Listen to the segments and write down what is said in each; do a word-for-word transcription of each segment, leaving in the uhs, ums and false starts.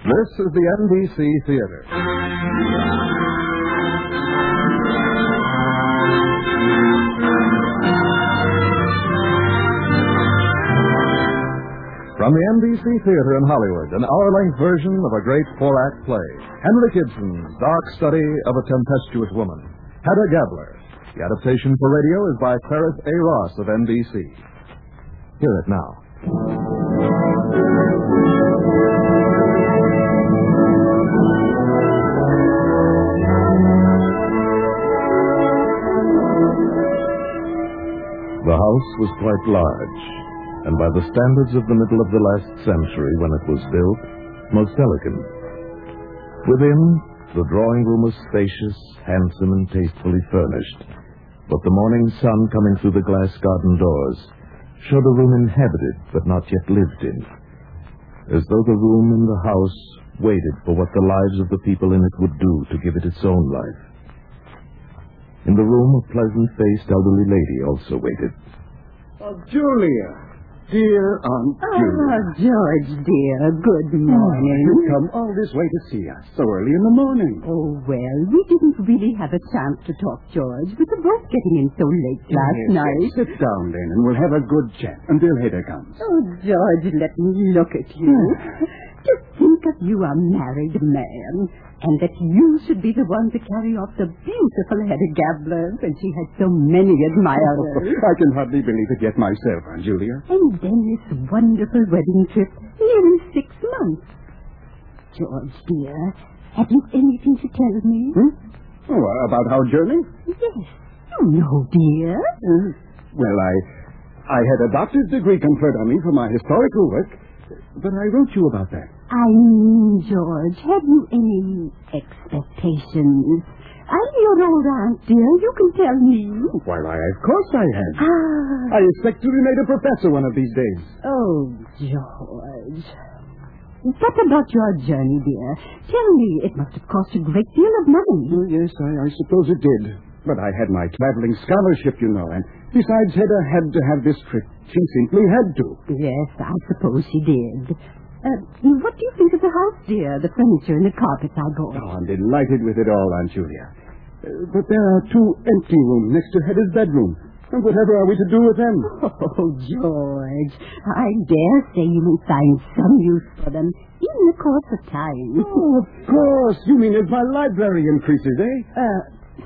This is the N B C Theater. From the N B C Theater in Hollywood, an hour-length version of a great four-act play. Henrik Ibsen's dark study of a tempestuous woman, Hedda Gabler. The adaptation for radio is by Clarence A. Ross of N B C. Hear it now. The house was quite large, and by the standards of the middle of the last century when it was built, most elegant. Within, the drawing room was spacious, handsome, and tastefully furnished, but the morning sun coming through the glass garden doors showed a room inhabited but not yet lived in, as though the room and the house waited for what the lives of the people in it would do to give it its own life. In the room, a pleasant-faced elderly lady also waited. Oh, Julia. Dear Aunt Julia. Oh, George, dear. Good morning. Oh, you've come all this way to see us so early in the morning. Oh, well, we didn't really have a chance to talk, George. We were both getting in so late last yes, night. Yes, sit down, then, and we'll have a good chat until Hedda comes. Oh, George, let me look at you. Just think of you, a married man, and that you should be the one to carry off the beautiful Hedda Gabler, and she has so many admirers. I can hardly believe it yet myself, Aunt Julia. And then this wonderful wedding trip, nearly six months. George, dear, have you anything to tell me? Hmm? Oh, about our journey? Yes. Oh, no, dear. Uh, well, I, I had a doctor's degree conferred on me for my historical work, but I wrote you about that. I mean, George, have you any expectations? I'm your old aunt, dear. You can tell me. Why, I, of course I have. Ah. I expect to be made a professor one of these days. Oh, George. What about your journey, dear? Tell me, it must have cost a great deal of money. Oh, yes, I, I suppose it did. But I had my traveling scholarship, you know, and besides, Hedda had to have this trip. She simply had to. Yes, I suppose she did. Uh, what do you think of the house, dear? The furniture and the carpets I bought. Oh, I'm delighted with it all, Aunt Julia. Uh, but there are two empty rooms next to Hedda's bedroom. And whatever are we to do with them? Oh, George, I dare say you may find some use for them in the course of time. Oh, of course. You mean as my library increases, eh? Uh,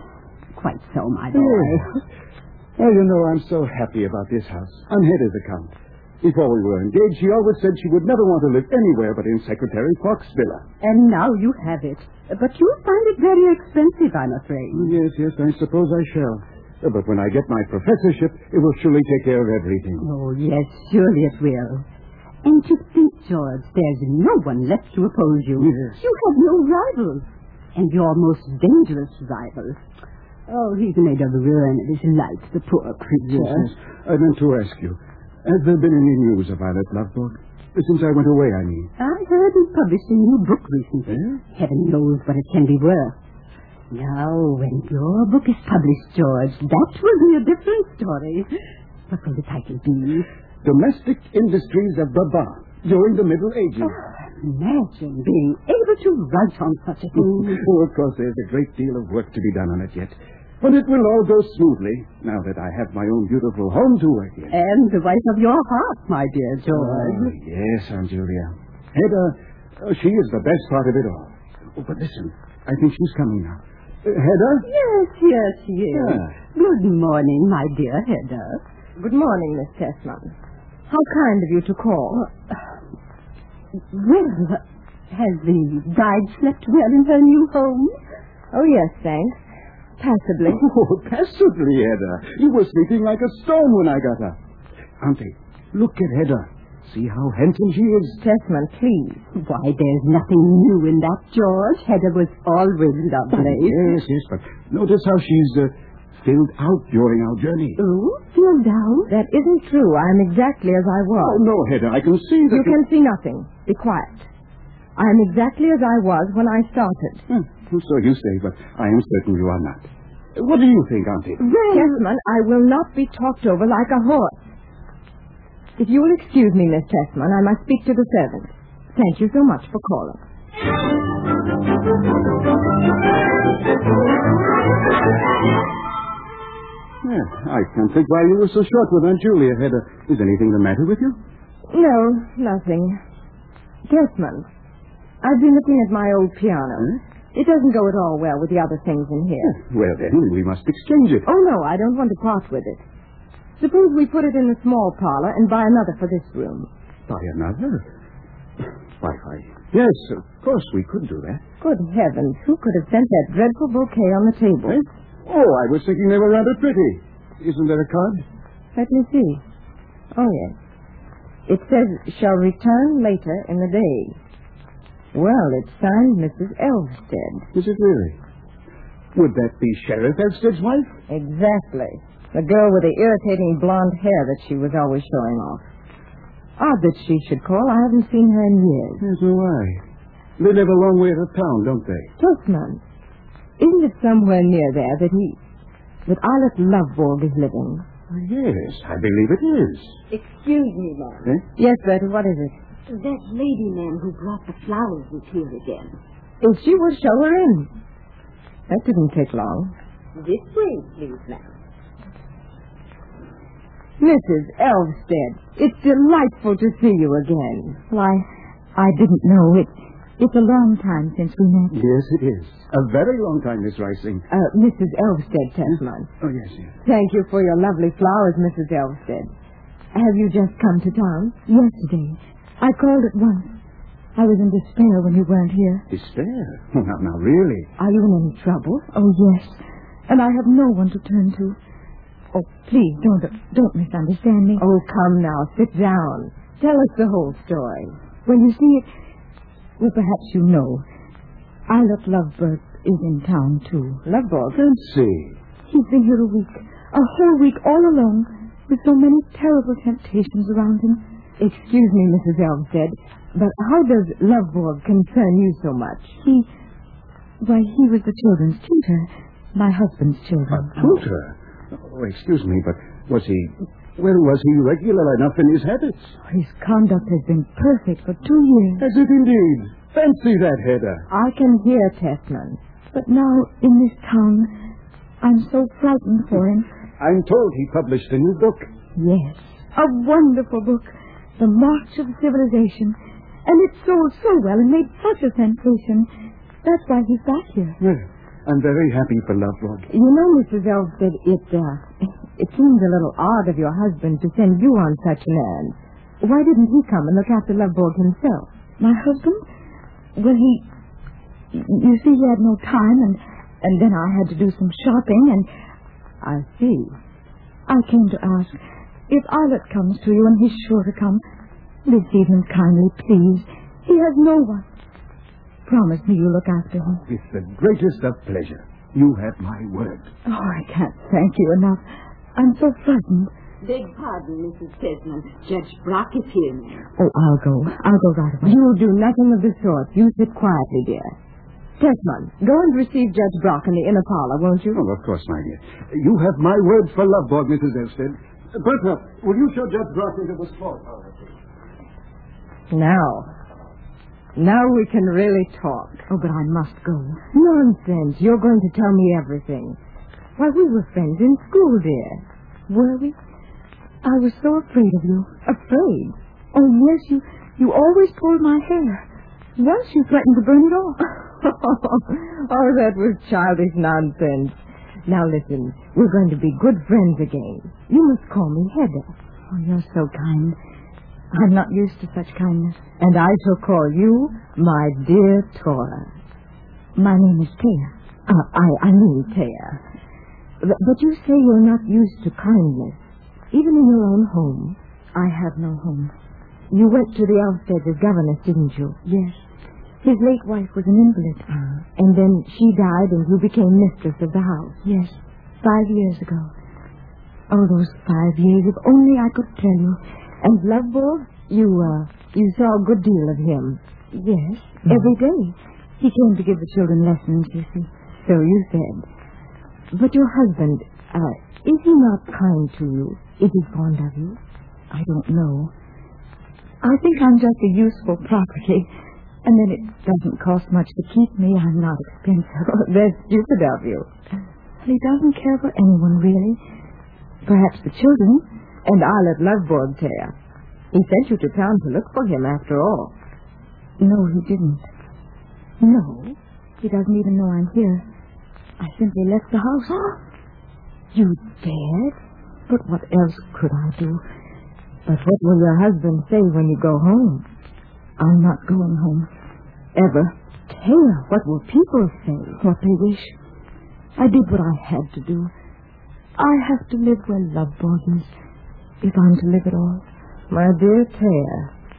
quite so, my boy. Oh. Well, you know, I'm so happy about this house, on Hedda's account. Before we were engaged, she always said she would never want to live anywhere but in Secretary Fox Villa. And now you have it. But you'll find it very expensive, I'm afraid. Yes, yes, I suppose I shall. But when I get my professorship, it will surely take care of everything. Oh, yes, surely it will. And to think, George, there's no one left to oppose you. Yes. You have no rivals. And your most dangerous rival. Oh, he's made a ruin of his life, the poor creature. Yes, yes. I meant to ask you, has there been any news of Violet Loveborg? Since I went away, I mean. I heard he published a new book recently. Eh? Heaven knows what it can be worth. Now, when your book is published, George, that will be a different story. What will the title be? Domestic Industries of Brabant during the Middle Ages. Oh, imagine being able to write on such a thing. Oh, of course, there's a great deal of work to be done on it yet. But it will all go smoothly, now that I have my own beautiful home to work in. And the wife of your heart, my dear George. Oh, yes, Aunt Julia. Hedda, oh, she is the best part of it all. Oh, but listen, I think she's coming now. Uh, Hedda? Yes, yes, yes. Yeah. Good morning, my dear Hedda. Good morning, Miss Tessman. How kind of you to call. Well, has the bride slept well in her new home? Oh, yes, thanks. Passably. Oh, passably, Hedda. You were sleeping like a stone when I got up. Auntie, look at Hedda. See how handsome she is. Tessman, please. Why, there's nothing new in that, George. Hedda was always lovely. Yes, yes, but notice how she's uh, filled out during our journey. Oh, filled out? That isn't true. I'm exactly as I was. Oh, no, Hedda, I can see that... You can see nothing. Be quiet. I'm exactly as I was when I started. Hmm. So you say, but I am certain you are not. What do you think, Auntie? Well, Tessman, I will not be talked over like a horse. If you will excuse me, Miss Tessman, I must speak to the servant. Thank you so much for calling. Yeah, I can't think why you were so short with Aunt Julia, Hedda. Is anything the matter with you? No, nothing. Desmond, I've been looking at my old piano. Huh? It doesn't go at all well with the other things in here. Well, then, we must exchange it. Oh, no, I don't want to part with it. Suppose we put it in the small parlor and buy another for this room. Buy another? Why, why, yes, of course we could do that. Good heavens, who could have sent that dreadful bouquet on the table? Eh? Oh, I was thinking they were rather pretty. Isn't there a card? Let me see. Oh, yes. It says, shall return later in the day. Well, it's signed Missus Elvsted. Is it really? Would that be Sheriff Elvsted's wife? Exactly. The girl with the irritating blonde hair that she was always showing off. Odd that she should call. I haven't seen her in years. Yes, no, why? They live a long way out of town, don't they? Desmond, isn't it somewhere near there that he... that Eilert Loveborg is living? Yes, I believe it is. Excuse me, ma'am. Eh? Yes, Bertie, what is it? That lady, ma'am, who brought the flowers is here again. If she would show her in. That didn't take long. This way, please, ma'am. Missus Elvsted, it's delightful to see you again. Well, I, I didn't know. It, it's a long time since we met. Yes, it is. A very long time, Miss Rising. Uh, Missus Elvsted, Tesman. Oh, yes, yes. Thank you for your lovely flowers, Missus Elvsted. Have you just come to town? Yesterday. I called at once. I was in despair when you weren't here. Despair? Oh, now, now, really? Are you in any trouble? Oh, yes. And I have no one to turn to. Oh, please, don't don't misunderstand me. Oh, come now, sit down. Tell us the whole story. Well, you see, it... Well, perhaps you know. Eilert Loveborg is in town, too. Loveborg? Fancy. He's been here a week. A whole week all alone, with so many terrible temptations around him. Excuse me, Missus Elvsted, but how does Loveborg concern you so much? He... Why, he was the children's tutor. My husband's children. A tutor? Oh, excuse me, but was he... Well, was he regular enough in his habits? His conduct has been perfect for two years. Has it indeed? Fancy that, Hedda. I can hear Tessman. But now, in this town, I'm so frightened for him. I'm told he published a new book. Yes, a wonderful book, The March of Civilization. And it sold so well and made such a sensation. That's why he's back here. Well, I'm very happy for Loveborg. You know, Missus Elvsted, it, uh, it seems a little odd of your husband to send you on such an errand. Why didn't he come and look after Loveborg himself? My husband? Well, he... You see, he had no time, and, and then I had to do some shopping, and... I see. I came to ask, if Eilert comes to you, and he's sure to come, receive him kindly, please. He has no one. Promise me you'll look after him. With the greatest of pleasure. You have my word. Oh, I can't thank you enough. I'm so frightened. Beg pardon, Missus Tesman. Judge Brock is here now. Oh, I'll go. I'll go right away. You'll do nothing of the sort. You sit quietly, dear. Tesman, go and receive Judge Brock in the inner parlor, won't you? Oh, of course, my dear. You have my word for Loveborg, Missus Elvsted. Bertha, will you show Judge Brock into the sport parlor, please? Now. Now we can really talk. Oh, but I must go. Nonsense. You're going to tell me everything. Why, we were friends in school, dear. Were we? I was so afraid of you. Afraid? Oh, yes, you you always pulled my hair. Once you threatened to burn it off. Oh, that was childish nonsense. Now listen, we're going to be good friends again. You must call me Hedda. Oh, you're so kind. I'm not used to such kindness. And I shall call you my dear Tora. My name is Thea. Uh, I, I mean Thea. But, but you say you're not used to kindness, even in your own home. I have no home. You went to the Elvsteds as governess, didn't you? Yes. His late wife was an invalid. Uh, and then she died and you became mistress of the house. Yes, five years ago. Oh, those five years, if only I could tell you. And Loveborg, you, uh, you saw a good deal of him. Yes, mm. every day. He came to give the children lessons, you see. So you said. But your husband, uh, is he not kind to you? Is he fond of you? I don't know. I think I'm just a useful property. And then it doesn't cost much to keep me. I'm not expensive. That's stupid of you. He doesn't care for anyone, really. Perhaps the children. And I'll at Loveborg, Thea. He sent you to town to look for him, after all. No, he didn't. No. He doesn't even know I'm here. I simply left the house. You dared? But what else could I do? But what will your husband say when you go home? I'm not going home. Ever? Thea, what will people say? What they wish. I did what I had to do. I have to live where Loveborg is, if I'm to live at all. My dear Thea,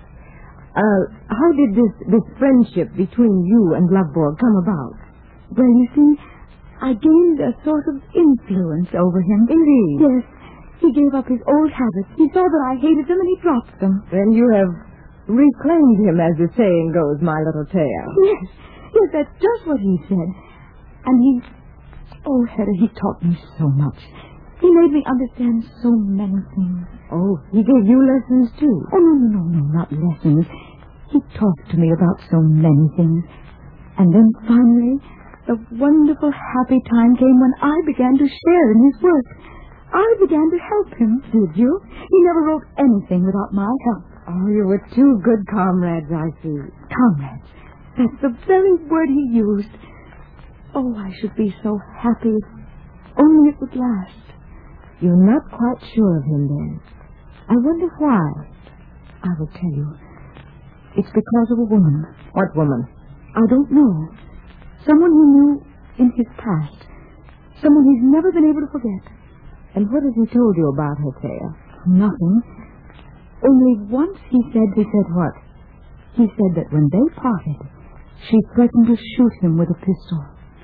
uh, how did this, this friendship between you and Loveborg come about? Well, you see, I gained a sort of influence over him. Indeed? Yes. He gave up his old habits. He saw that I hated them and he dropped them. Then you have reclaimed him, as the saying goes, my little Thea. Yes. Yes, that's just what he said. And he... Oh, Hedda, he taught me so much. He made me understand so many things. Oh, he gave you lessons, too? Oh, no, no, no, no, not lessons. He talked to me about so many things. And then finally, the wonderful, happy time came when I began to share in his work. I began to help him. Did you? He never wrote anything without my help. Oh, you were two good comrades, I see. Comrades. That's the very word he used. Oh, I should be so happy if only it would last. You're not quite sure of him, then. I wonder why. I will tell you. It's because of a woman. What woman? I don't know. Someone he knew in his past. Someone he's never been able to forget. And what has he told you about her, Thea? Nothing. Only once he said... He said what? He said that when they parted, she threatened to shoot him with a pistol.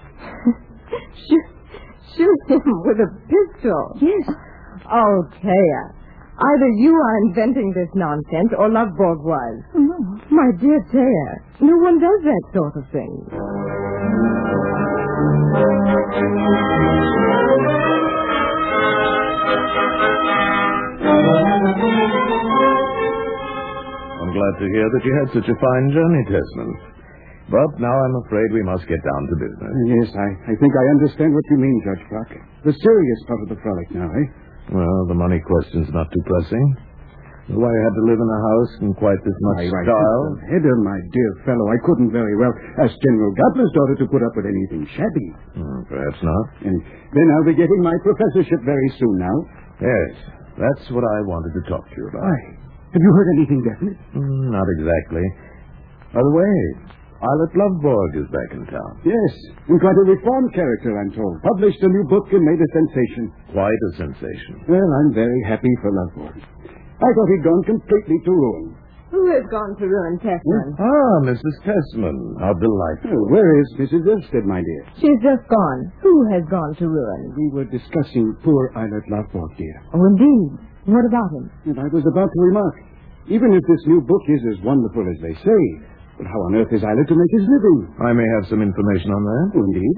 shoot, shoot him with a pistol? Yes. Oh, Thea. Either you are inventing this nonsense or Loveborg was. No. My dear Thea, no one does that sort of thing. I'm glad to hear that you had such a fine journey, Tesman. But now I'm afraid we must get down to business. Yes, I, I think I understand what you mean, Judge Clark. The serious part of the frolic now, eh? Well, the money question's not too pressing. Why I had to live in a house in quite this much Right, right. style. Hedda, my dear fellow, I couldn't very well ask General Gabler's daughter to put up with anything shabby. Hmm, perhaps not. And then I'll be getting my professorship very soon now. Yes, that's what I wanted to talk to you about. Why? Have you heard anything definite? Mm, not exactly. By the way, Eilert Loveborg is back in town. Yes, and quite a reformed character, I'm told. Published a new book and made a sensation. Quite a sensation. Well, I'm very happy for Loveborg. I thought he'd gone completely to ruin. Who has gone to ruin, Tesman? Ah, Missus Tesman. How delightful. Oh, where is Missus Elstead, my dear? She's just gone. Who has gone to ruin? We were discussing poor Eilert Loveborg, dear. Oh, indeed. What about him? And I was about to remark, even if this new book is as wonderful as they say, but how on earth is Eilert to make his living? I may have some information on that. Oh, indeed.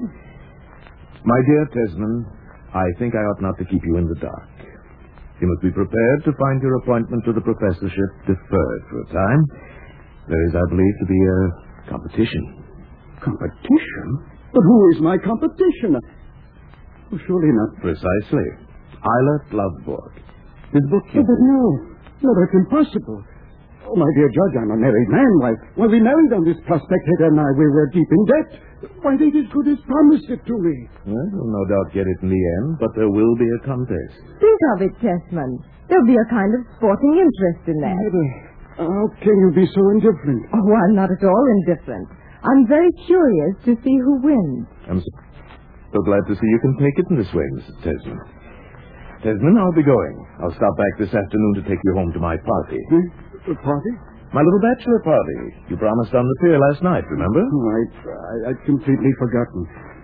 My dear Tesman, I think I ought not to keep you in the dark. You must be prepared to find your appointment to the professorship deferred for a time. There is, I believe, to be a competition. Competition? But who is my competition? Oh, surely not. Precisely. Eilert Loveborg. His book you... Oh, but no. No, that's impossible. Oh, my dear Judge, I'm a married man. Why, why we married on this prospect, Hedda and I, we were deep in debt. Why, they'd as good as promised it to me. Well, you'll no doubt get it in the end, but there will be a contest. Think of it, Tesman. There'll be a kind of sporting interest in that. Hedda, how can you be so indifferent? Oh, I'm not at all indifferent. I'm very curious to see who wins. I'm so, so glad to see you can take it in this way, Missus Tesman. Tesman, I'll be going. I'll stop back this afternoon to take you home to my party. Hmm? A party? My little bachelor party. You promised on the pier last night, remember? Oh, I, I, I'd completely forgotten.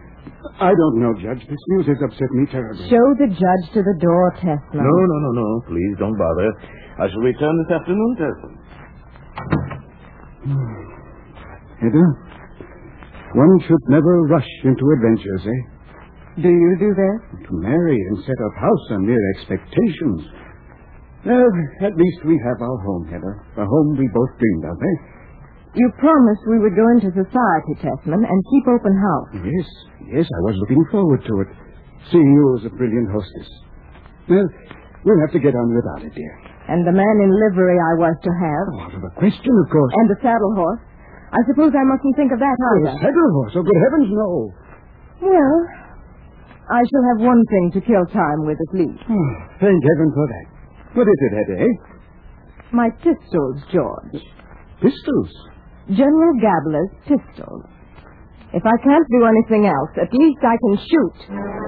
I don't know, Judge. This news has upset me terribly. Show the judge to the door, Tesman. No, no, no, no. Please don't bother. I shall return this afternoon, Tesman. Hedda, one should never rush into adventures, eh? Do you do that? To marry and set up house on mere expectations. Well, at least we have our home, Hedda. A home we both dreamed of, eh? You promised we would go into society, Tessman, and keep open house. Yes, yes, I was looking forward to it. Seeing you as a brilliant hostess. Well, we'll have to get on without it, dear. And the man in livery I was to have. Oh, out of the question, of course. And the saddle horse. I suppose I mustn't think of that Oh, either. the saddle horse. Oh, good heavens, no. Well, I shall have one thing to kill time with at least. Oh, thank heaven for that. What is it, Hedda, eh? My pistols, George. Pistols? General Gabler's pistols. If I can't do anything else, at least I can shoot.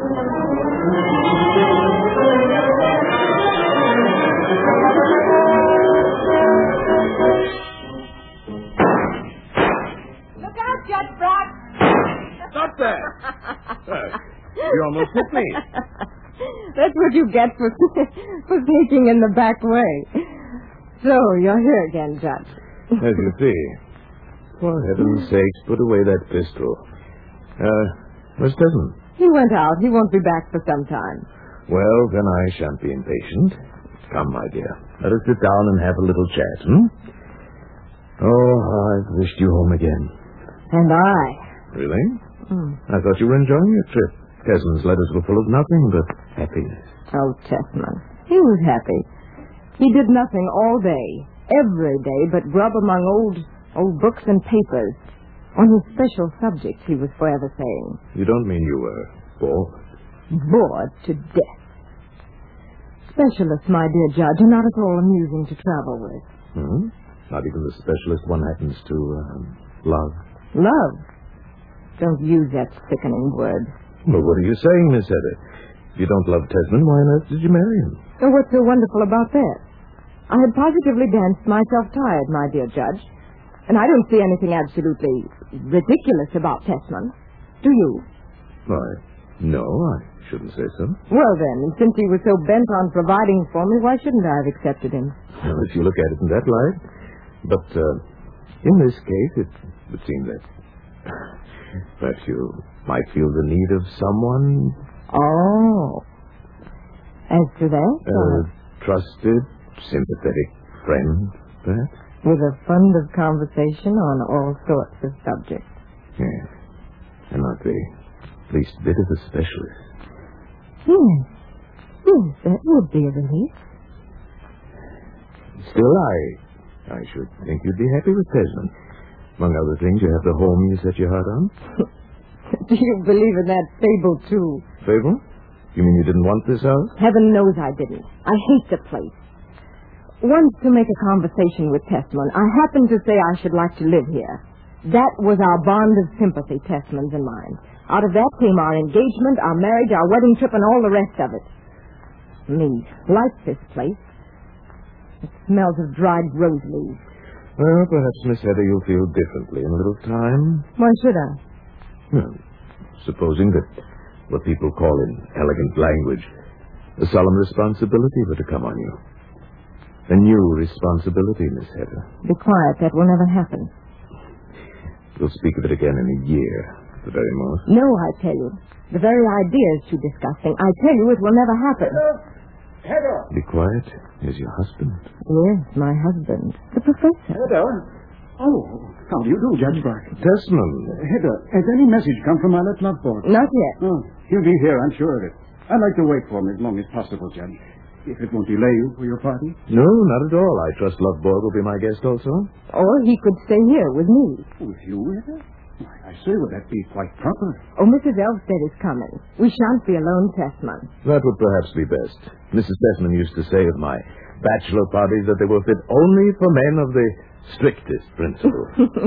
Look out, Judge Brock. Stop that! Uh, you almost hit me. That's what you get for, for sneaking in the back way. So, you're here again, Judge. As you see. For heaven's sakes, put away that pistol. Uh, where's Tesman? He went out. He won't be back for some time. Well, then I shan't be impatient. Come, my dear. Let us sit down and have a little chat, hmm? Oh, I've wished you home again. And I. Really? Mm. I thought you were enjoying your trip. Tesman's letters were full of nothing but happiness. Oh, Tessman. He was happy. He did nothing all day, every day, but grub among old, old books and papers. On his special subjects, he was forever saying. You don't mean you were bored? Bored to death. Specialists, my dear Judge, are not at all amusing to travel with. Hmm? Not even the specialist one happens to um, love. Love? Don't use that sickening word. Well, what are you saying, Miss Hedda? If you don't love Tesman, why on earth did you marry him? Oh, what's so wonderful about that? I had positively danced myself tired, my dear Judge. And I don't see anything absolutely ridiculous about Tessman. Do you? Why, no, I shouldn't say so. Well, then, since he was so bent on providing for me, why shouldn't I have accepted him? Well, if you look at it in that light. But uh, in this case, it would seem that perhaps you might feel the need of someone. Oh. As to that? A trusted, sympathetic friend, perhaps? With a fund of conversation on all sorts of subjects. Yes. And not the least bit of a specialist. Yes. Yes, that would be a relief. Still, I I should think you'd be happy with Tesman. Among other things, you have the home you set your heart on. Do you believe in that fable, too? Fable? You mean you didn't want this house? Heaven knows I didn't. I hate the place. Once, to make a conversation with Tessman, I happened to say I should like to live here. That was our bond of sympathy, Tessman's and mine. Out of that came our engagement, our marriage, our wedding trip, and all the rest of it. Me like this place. It smells of dried rose leaves. Well, perhaps, Miss Hedda, you'll feel differently in a little time. Why should I? Well, supposing that what people call in elegant language a solemn responsibility were to come on you. A new responsibility, Miss Hedda. Be quiet. That will never happen. We'll speak of it again in a year, at the very most. No, I tell you. The very idea is too disgusting. I tell you it will never happen. Hedda! Be quiet. Here's your husband. Yes, my husband. The professor. Hedda? Oh, how do you do, Judge Brock? Desmond. Hedda, has any message come from Islet Lovborg? Not yet. Oh, he'll be here, I'm sure of it. I'd like to wait for him as long as possible, Judge. If it won't delay you for your party. No, not at all. I trust Lovborg will be my guest also. Or he could stay here with me. With you, Hedda? Why, I say, would that be quite proper? Oh, Missus Elvsted is coming. We shan't be alone, Tessman. That would perhaps be best. Missus Desmond used to say of my bachelor parties that they were fit only for men of the strictest principle.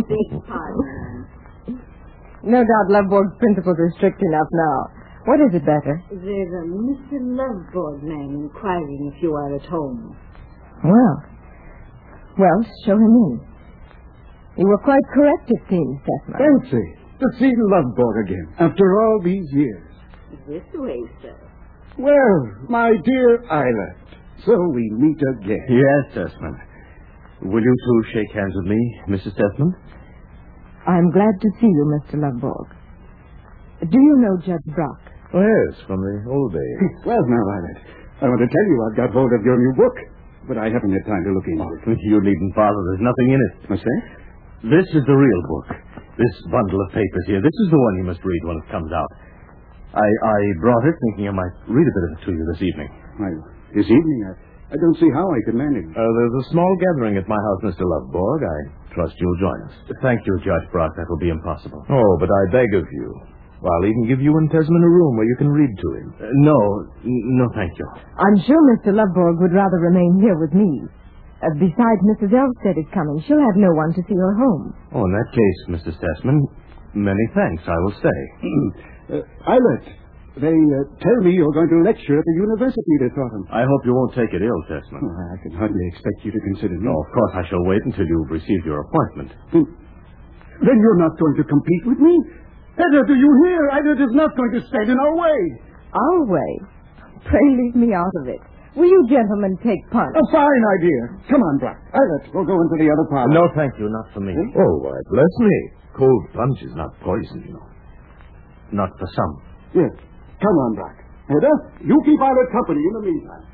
No doubt Lovborg's principles are strict enough now. What is it, Better? There's a Mister Lovborg man inquiring if you are at home. Well. Well, show him in. You were quite correct, it seems, Tessman. Fancy, to see Lovborg again, after all these years. This way, sir. Well, my dear Islet, so we meet again. Yes, Desmond. Will you two shake hands with me, Missus Desmond? I'm glad to see you, Mister Lovborg. Do you know Judge Brock? Oh, yes, from the old days. Well, now, Islet, I want to tell you I've got hold of your new book, but I haven't had time to look into it. You needn't bother. There's nothing in it. What's that? This is the real book. This bundle of papers here. This is the one you must read when it comes out. I, I brought it thinking I might read a bit of it to you this evening. Why, this evening, I, I don't see how I could manage. Uh, there's a small gathering at my house, Mister Loveborg. I trust you'll join us. Thank you, Judge Brock. That will be impossible. Oh, but I beg of you. I'll even give you and Tesman a room where you can read to him. Uh, no, n- no, thank you. I'm sure Mister Loveborg would rather remain here with me. Uh, besides, Missus Elstead is coming. She'll have no one to see her home. Oh, in that case, Mister Tesman, many thanks. I will stay. uh, Eilert, they uh, tell me you're going to lecture at the university this autumn. I hope you won't take it ill, Tesman. Oh, I can hardly expect you to consider me. No, of course I shall wait until you've received your appointment. Then, then you're not going to compete with me? Hedda, do you hear? Eilert is not going to stand in our way. Our way? Pray leave me out of it. Will you gentlemen take punch? A fine idea. Come on, Brock. Eilert, we'll go into the other parlor. No, thank you. Not for me. Oh, why, bless me. Cold punch is not poison, you know. Not for some. Yes. Come on, Brock. Hedda, you keep Eilert company in the meantime.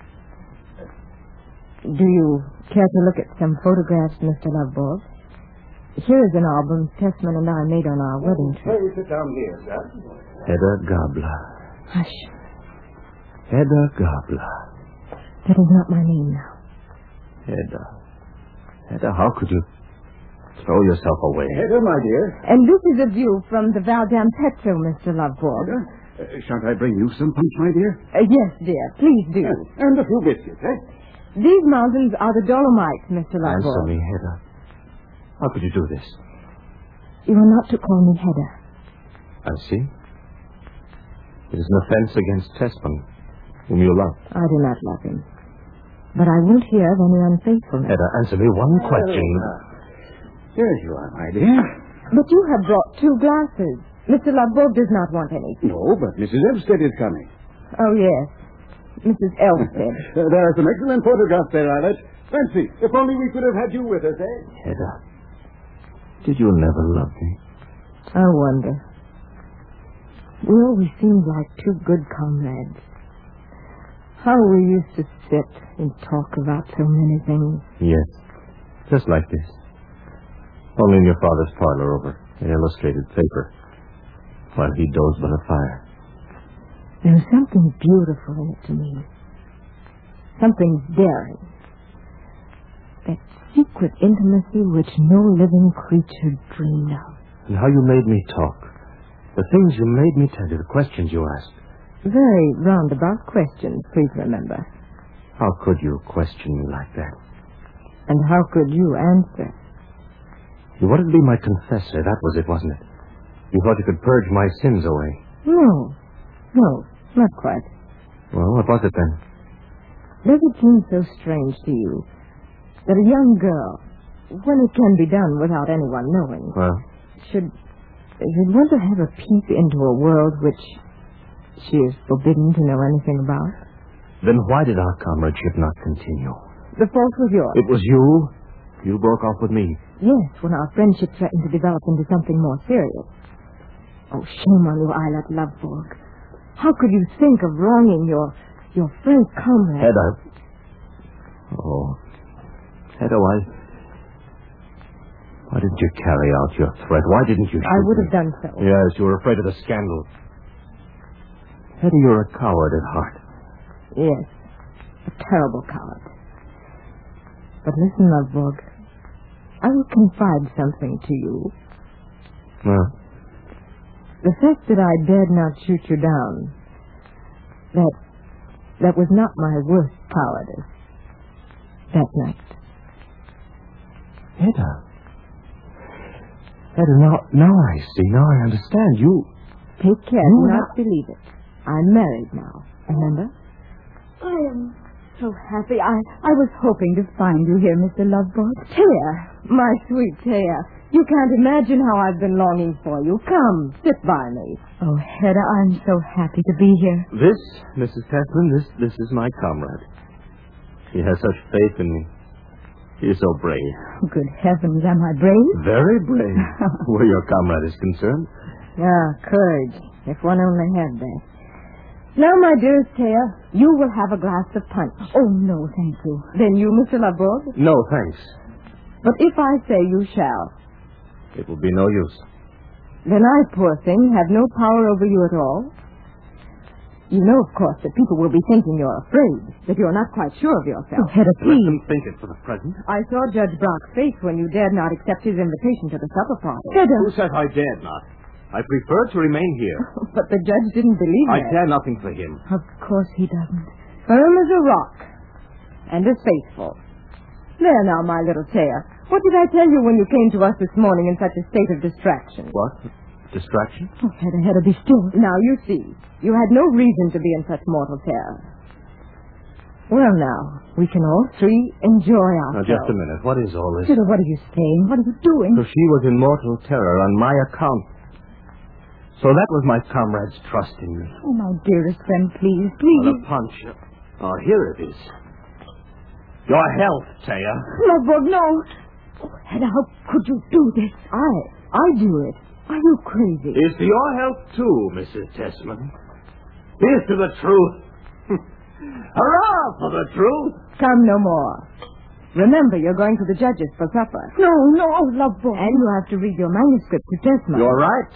Do you care to look at some photographs, Mister Loveborg? Here is an album Tesman and I made on our wedding trip. Hey, sit down here, sir. Hedda Gabler. Hush. Hedda Gabler. That is not my name now. Hedda. Hedda, how could you throw yourself away? Hedda, my dear. And this is a view from the Val d'Ampezzo, Mister Loveborg. Hedda, uh, shan't I bring you some punch, my dear? Uh, yes, dear. Please do. Yes, and a few biscuits, eh? These mountains are the Dolomites, Mister Answer Loveborg. me, Hedda. How could you do this? You are not to call me Hedda. I see. It is an offense against Tesman, whom you love. I do not love him. But I won't hear of any unfaithfulness. Hedda, answer me one question. Here you are, my dear. But you have brought two glasses. Mister Loveborg does not want any. No, but Missus Elstead is coming. Oh, yes. Missus Elstead. Uh, there are some excellent photographs there, Eilert. Fancy, if only we could have had you with us, eh? Hedda, did you never love me? I wonder. We always seemed like two good comrades. How we used to sit and talk about so many things. Yes, just like this. Only in your father's parlor over an illustrated paper, while he dozed by the fire. There was something beautiful in it to me. Something daring. That secret intimacy which no living creature dreamed of. And how you made me talk. The things you made me tell you, the questions you asked. Very roundabout questions, please remember. How could you question me like that? And how could you answer? You wanted to be my confessor, that was it, wasn't it? You thought you could purge my sins away. No. No, not quite. Well, what was it then? Does it seem so strange to you that a young girl, when it can be done without anyone knowing, Well, should, should want to have a peep into a world which she is forbidden to know anything about? then why did our comradeship not continue? The fault was yours. It was you. You broke off with me. Yes, when our friendship threatened to develop into something more serious. Oh, shame on you, Eilert Loveborg. How could you think of wronging your your frank comrade? Hedda. Oh. Hedda, why... Why didn't you carry out your threat? Why didn't you shoot I would me? have done so. Yes, you were afraid of the scandal. Hedda, you're a coward at heart. Yes, a terrible coward. But listen, Loveborg, I will confide something to you. Well, The fact that I dared not shoot you down, that that was not my worst cowardice that night. Hedda. Hedda, now, now I see. Now I understand. You... Take care, You do and not I- believe it. I'm married now, remember? I am so happy. I, I was hoping to find you here, Mister Loveborg. Taya, my sweet Taya. You can't imagine how I've been longing for you. Come, sit by me. Oh, Hedda, I'm so happy to be here. This, Missus Tesman, this, this is my comrade. He has such faith in me. He is so brave. Good heavens, am I brave? Very brave, where your comrade is concerned. Ah, courage, if one only had that. Now, my dearest Taya, you will have a glass of punch. Oh, no, thank you. Then you, Mister Loveborg? No, thanks. But if I say you shall, It will be no use. Then I, poor thing, have no power over you at all? You know, of course, that people will be thinking you're afraid, that you're not quite sure of yourself. Oh, Hedda, Let please. them think it for the present. I saw Judge Brock's face when you dared not accept his invitation to the supper party. Hedda. Who said I dared not? I prefer to remain here. But the judge didn't believe I that. care nothing for him. Of course he doesn't. Firm as a rock. And as faithful. There now, my little Taya. What did I tell you when you came to us this morning in such a state of distraction? What? Distraction? Oh, Hedda, Hedda, be still. Now, you see, you had no reason to be in such mortal terror. Well, now, we can all three enjoy Now, ourselves. just a minute. What is all this? Hedda, what are you saying? What are you doing? So she was in mortal terror on my account. So that was my comrade's trust in me. Oh, my dearest friend, please, please. Well, a punch. Oh, here it is. Your health, Taya. Lovebird, no. Oh, Hedda, how could you do this? I, I do it. Are you crazy? Is to your health, too, Missus Tessman. Here's to the truth. Hurrah for the truth. Come no more. Remember, you're going to the judges for supper. No, no, Lovebird. And you have to read your manuscript to Tessman. You're right.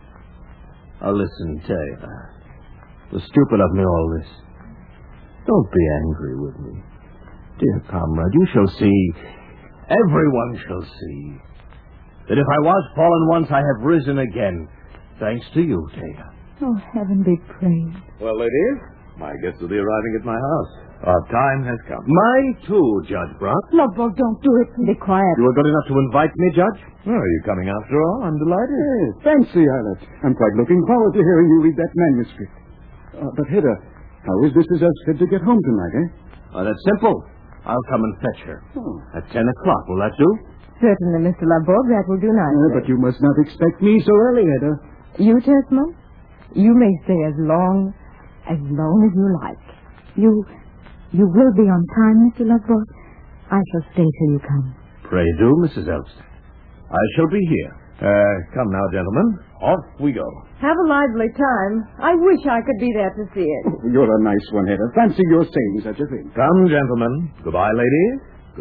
Now listen, Taya. The stupid of me all this. Don't be angry with me. Dear comrade, you shall see, everyone shall see, that if I was fallen once, I have risen again, thanks to you, Taya. Oh, heaven be praised. Well, ladies, my guests will be arriving at my house. Our time has come. Mine too, Judge Brock. Lovebird, don't do it. Be quiet. You were good enough to invite me, Judge? Oh, are you coming after all? I'm delighted. Yes, fancy, Alice. I'm quite looking forward to hearing you read that manuscript. Uh, but, Hedda, how is Missus Elstead to get home tonight, eh? Oh, that's simple. I'll come and fetch her. Oh. At ten o'clock, will that do? Certainly, Mister Laborg, that will do nicely. Uh, but you must not expect me so early, Hedda. You, Tessman, you may stay as long, as long as you like. You, you will be on time, Mister Lovebird. I shall stay till you come. Pray do, Missus Elstead. I shall be here. Uh, come now, gentlemen. Off we go. Have a lively time. I wish I could be there to see it. You're a nice one, Hedda. Fancy your saying such a thing. Come, gentlemen. Goodbye, ladies.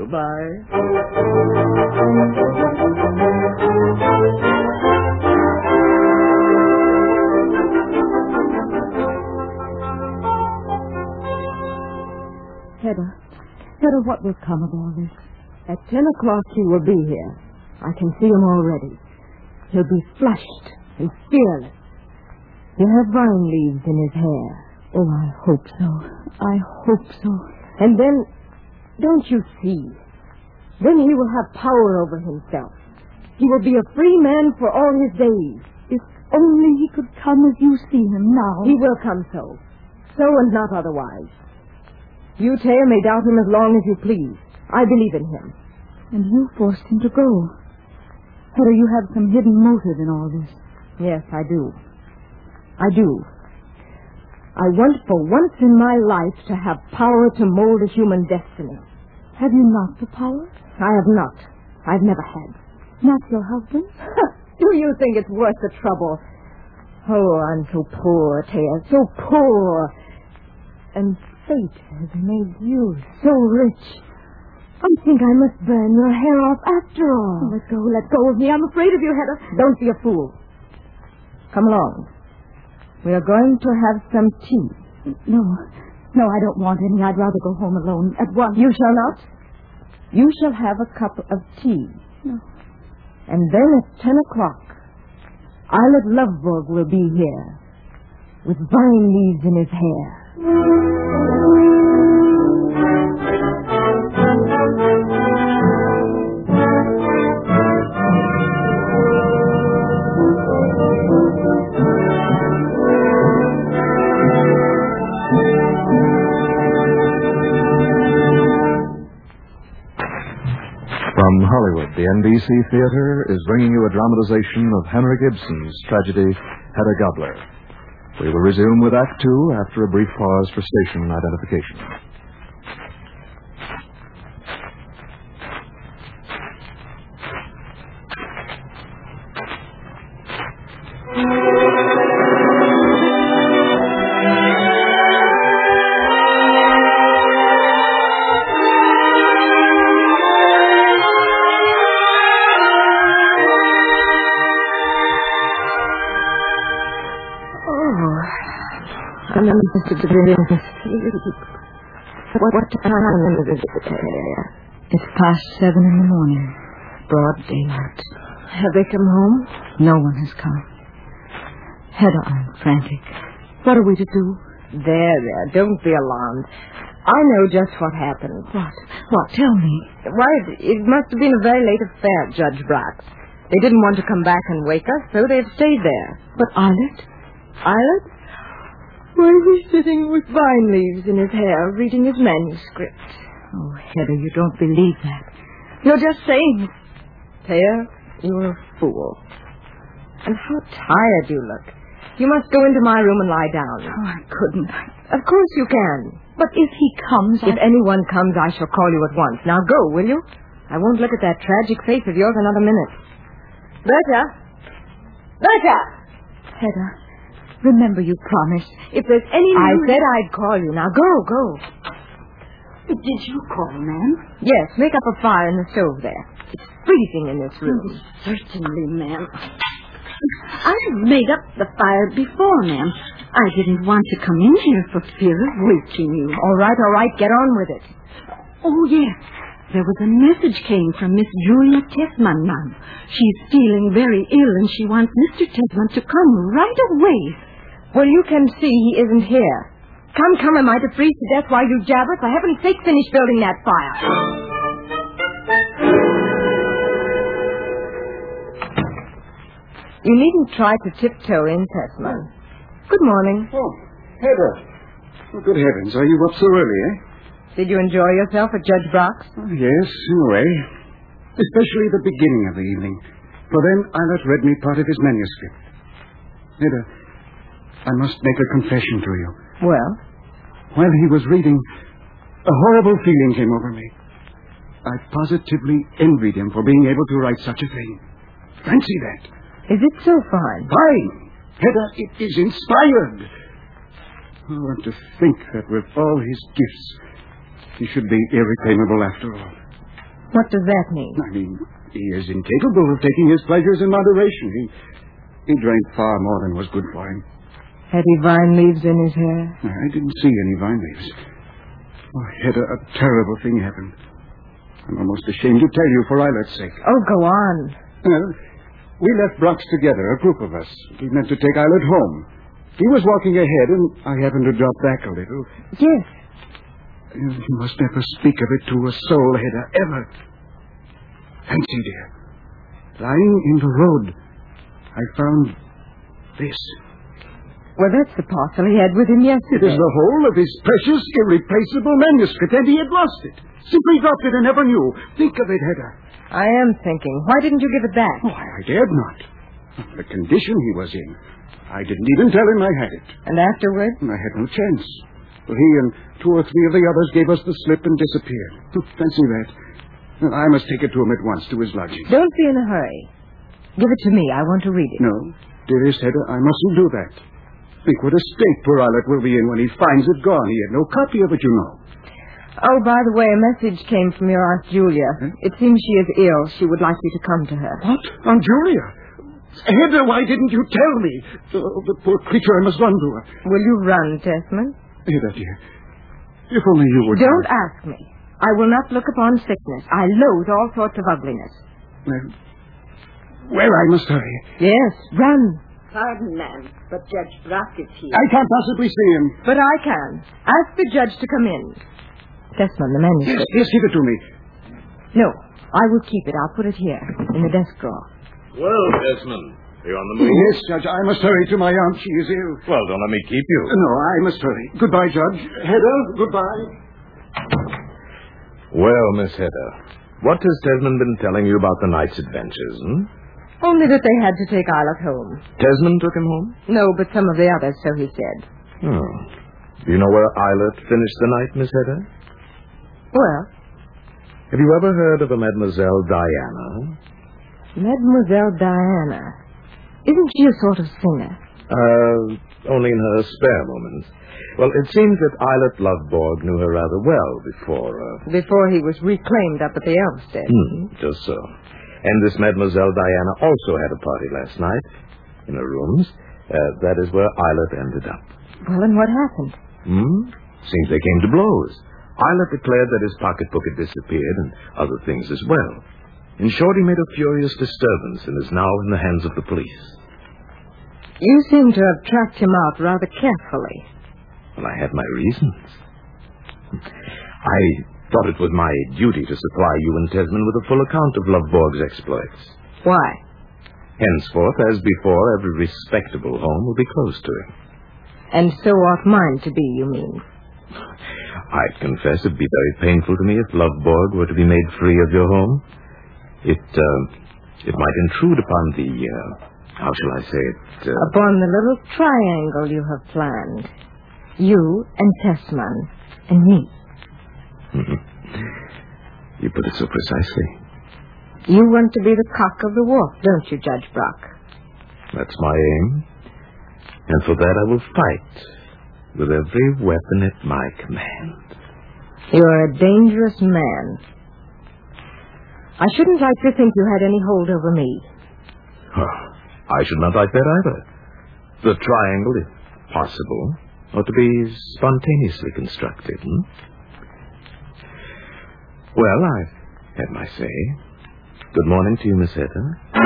Goodbye. Hedda, Hedda, what will come of all this? At ten o'clock he will be here. I can see him already. He'll be flushed and fearless. He'll have vine leaves in his hair. Oh, I hope so. I hope so. And then, don't you see? Then he will have power over himself. He will be a free man for all his days. If only he could come as you see him now. He will come so. So and not otherwise. You, Taya, may doubt him as long as you please. I believe in him. And you forced him to go. Hedda, you have some hidden motive in all this. Yes, I do. I do. I want for once in my life to have power to mold a human destiny. Have you not the power? I have not. I've never had. Not your husband? Do you think it's worth the trouble? Oh, I'm so poor, Taya, so poor. And fate has made you so rich. I think I must burn your hair off after all. Oh, let go, let go of me. I'm afraid of you, Hedda. Don't be a fool. Come along. We are going to have some tea. No, no, I don't want any. I'd rather go home alone at once. You shall not. You shall have a cup of tea. No. And then at ten o'clock, Eilert Lovborg will be here with vine leaves in his hair. From Hollywood, the N B C Theater is bringing you a dramatization of Henrik Ibsen's tragedy, Hedda Gabler. We will resume with Act Two after a brief pause for station identification. I'm a Mister Business. What, what time is it? It's past seven in the morning. Broad daylight. Have they come home? No one has come. Hedda, I'm frantic. What are we to do? There, there. Don't be alarmed. I know just what happened. What? What? Tell me. Why, it, it must have been a very late affair, Judge Brax. They didn't want to come back and wake us, so they've stayed there. But Islet? Islet? Well, he's sitting with vine leaves in his hair, reading his manuscript. Oh, Hedda, you don't believe that. You're just saying. Thea, you're a fool. And how tired you look. You must go into my room and lie down. Oh, I couldn't. Of course you can. But if he comes, If I... anyone comes, I shall call you at once. Now go, will you? I won't look at that tragic face of yours another minute. Berta! Berta! Hedda, remember you promised. If there's any I news... said I'd call you. Now go, go. Did you call, ma'am? Yes, make up a fire in the stove there. It's freezing in this room. Certainly, ma'am. I've made up the fire before, ma'am. I didn't want to come in here for fear of waking you. All right, all right, get on with it. Oh, yes. There was a message came from Miss Julia Tesman, ma'am. She's feeling very ill, and she wants Mister Tesman to come right away. Well, you can see he isn't here. Come, come, am I to freeze to death while you jabber? For heaven's sake, finish building that fire. You needn't try to tiptoe in, Tesman. Good morning. Oh, Hedda. Oh, good heavens, are you up so early, eh? Did you enjoy yourself at Judge Brock's? Oh, yes, in a way. Especially the beginning of the evening. For then Islet read me part of his manuscript. Hedda, I must make a confession to you. Well? While he was reading, a horrible feeling came over me. I positively envied him for being able to write such a thing. Fancy that. Is it so fine? Fine. Hedda, it is inspired. Oh, and to think that with all his gifts, he should be irreclaimable after all. What does that mean? I mean, he is incapable of taking his pleasures in moderation. He, he drank far more than was good for him. Had he vine leaves in his hair? I didn't see any vine leaves. Oh, Hedda, a terrible thing happened. I'm almost ashamed to tell you for Islet's sake. Oh, go on. Well, we left Brock's together, a group of us. We meant to take Islet home. He was walking ahead, and I happened to drop back a little. Yes. You must never speak of it to a soul, Hedda, ever. Fancy, dear. Lying in the road, I found this. Well, that's the parcel he had with him It yesterday. is the whole of his precious, irreplaceable manuscript, and he had lost it. Simply dropped it and never knew. Think of it, Hedda. I am thinking. Why didn't you give it back? Why, I dared not. The condition he was in. I didn't even tell him I had it. And afterward? I had no chance. Well, he and two or three of the others gave us the slip and disappeared. Fancy that. Well, I must take it to him at once, to his lodging. Don't be in a hurry. Give it to me. I want to read it. No, dearest Hedda, I mustn't do that. Think what a state poor Islet will be in when he finds it gone. He had no copy of it, you know. Oh, by the way, a message came from your Aunt Julia. Huh? It seems she is ill. She would like you to come to her. What? Aunt Julia? Hedda, why didn't you tell me? Oh, the poor creature, I must run to her. Will you run, Tesman? Hedda, dear, if only you would... Don't ask me. I will not look upon sickness. I loathe all sorts of ugliness. Well, well, I must hurry. Yes, run. Pardon, ma'am, but Judge Brock is here. I can't possibly see him. But I can. Ask the judge to come in. Tesman, the Yes, manuscript. yes, give it to me. No, I will keep it. I'll put it here, in the desk drawer. Well, Desmond, you on the move? Yes, Judge, I must hurry to my aunt. She is ill. Well, don't let me keep you. No, I must hurry. Goodbye, Judge. Hedda, goodbye. Well, Miss Hedda, what has Desmond been telling you about the night's adventures, hmm? Only that they had to take Islet home. Desmond took him home? No, but some of the others, so he said. Hmm. Do you know where Islet finished the night, Miss Hedda? Well, Have you ever heard of a Mademoiselle Diana? Mademoiselle Diana. Isn't she a sort of singer? Uh, only in her spare moments. Well, it seems that Islet Loveborg knew her rather well before, uh... Before he was reclaimed up at the Elmstead. Hmm, just so. And this Mademoiselle Diana also had a party last night in her rooms. Uh, that is where Islet ended up. Well, and what happened? Hmm? Seems they came to blows. Eilert declared that his pocketbook had disappeared and other things as well. In short, he made a furious disturbance and is now in the hands of the police. You seem to have tracked him out rather carefully. Well, I had my reasons. I thought it was my duty to supply you and Tesman with a full account of Loveborg's exploits. Why? Henceforth, as before, every respectable home will be closed to him. And so ought mine to be, you mean? I confess it'd be very painful to me if Loveborg were to be made free of your home. It, uh, it might intrude upon the, uh, how shall I say it? Uh... Upon the little triangle you have planned. You and Tessman and me. You put it so precisely. You want to be the cock of the walk, don't you, Judge Brock? That's my aim. And for that I will fight with every weapon at my command. You're a dangerous man. I shouldn't like to think you had any hold over me. Oh, I should not like that either. The triangle, if possible, ought to be spontaneously constructed. Hmm? Well, I've had my say. Good morning to you, Miss Etta.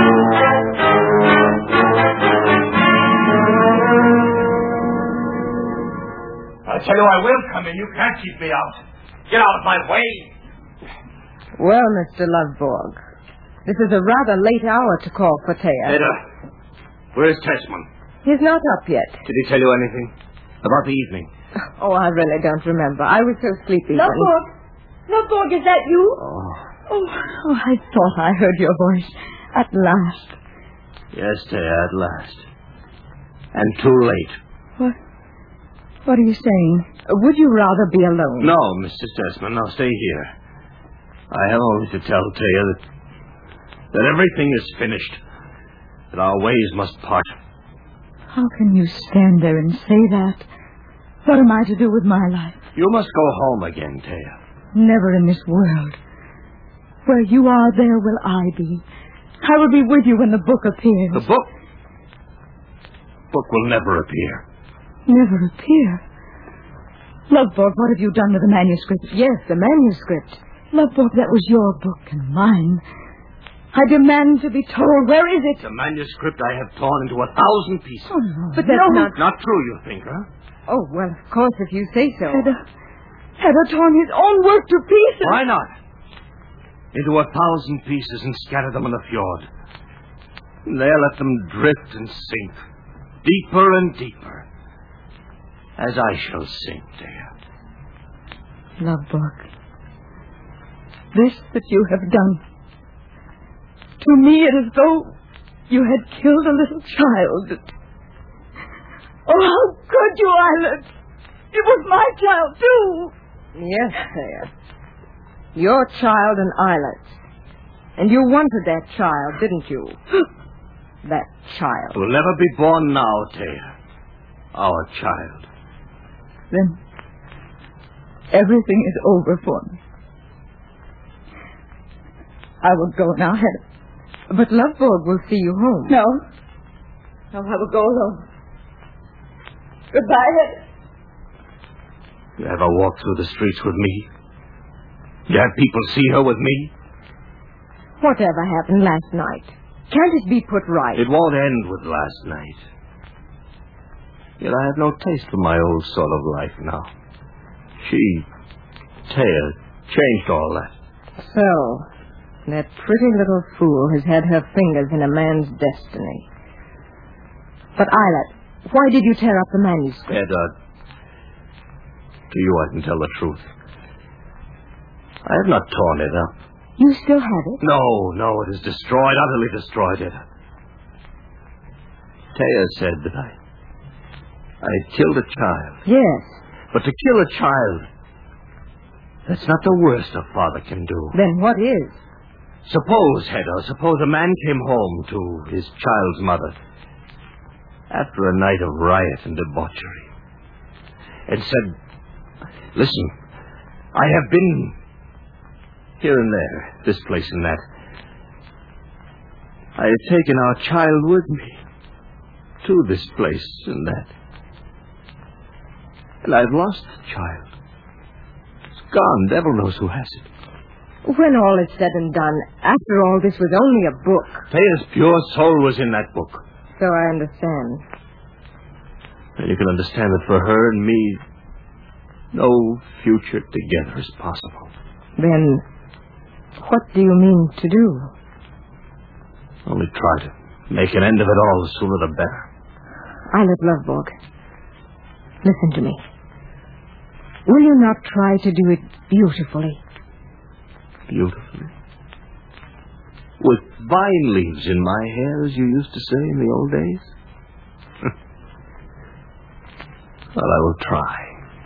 I tell you I will come in. You can't keep me out. Get out of my way. Well, Mister Loveborg, this is a rather late hour to call for Thea. Etta, where's Tessman? He's not up yet. Did he tell you anything about the evening? Oh, I really don't remember. I was so sleepy. Loveborg! Loveborg, is that you? Oh. Oh, oh, I thought I heard your voice. At last. Yes, Thea, at last. And too late. What? What are you saying? Would you rather be alone? No, Mister Tessman, now stay here. I have only to tell Thea that, that everything is finished, that our ways must part. How can you stand there and say that? What am I to do with my life? You must go home again, Thea. Never in this world. Where you are, there will I be. I will be with you when the book appears. The book? Book will never appear. Never appear? Loveborg, what have you done to the manuscript? Yes, the manuscript. Loveborg, that was your book and mine. I demand to be told, where is it? The manuscript I have torn into a thousand pieces. Oh, no. But that's no. not... Not true, you think, huh? Oh, well, of course, if you say so. Hedda, Hedda torn his own work to pieces. Why not? Into a thousand pieces and scatter them in the fjord. And there let them drift and sink, deeper and deeper, as I shall sink, dear. Loveborg, this that you have done, to me it is though you had killed a little child. Oh, how could you, Eilert? It was my child, too. Yes, Thea. Your child and Eilert's. And you wanted that child, didn't you? That child. Will never be born now, Thea. Our child. Then everything is over for me. I will go now, Hedda. But Loveborg will see you home. No. No, I will go alone. Goodbye, Hedda. You ever walk through the streets with me? You have people see her with me? Whatever happened last night? Can't it be put right? It won't end with last night. Yet I have no taste for my old sort of life now. She, Thea, changed all that. So, that pretty little fool has had her fingers in a man's destiny. But Eilert, why did you tear up the manuscript? Hedda, to you I can tell the truth. I have not torn it up. You still have it? No, no, it is destroyed, utterly destroyed it. Thea said that I... I had killed a child. Yes. But to kill a child, that's not the worst a father can do. Then what is? Suppose, Hedda, suppose a man came home to his child's mother after a night of riot and debauchery and said, listen, I have been here and there, this place and that. I have taken our child with me to this place and that. And I've lost the child. It's gone. Devil knows who has it. When all is said and done, after all, this was only a book. Thea's pure soul was in that book. So I understand. And you can understand that for her and me, no future together is possible. Then, what do you mean to do? Only try to make an end of it all, the sooner the better. Eilert Lovborg, listen to me. Will you not try to do it beautifully? Beautifully? With vine leaves in my hair, as you used to say in the old days? Well, I will try.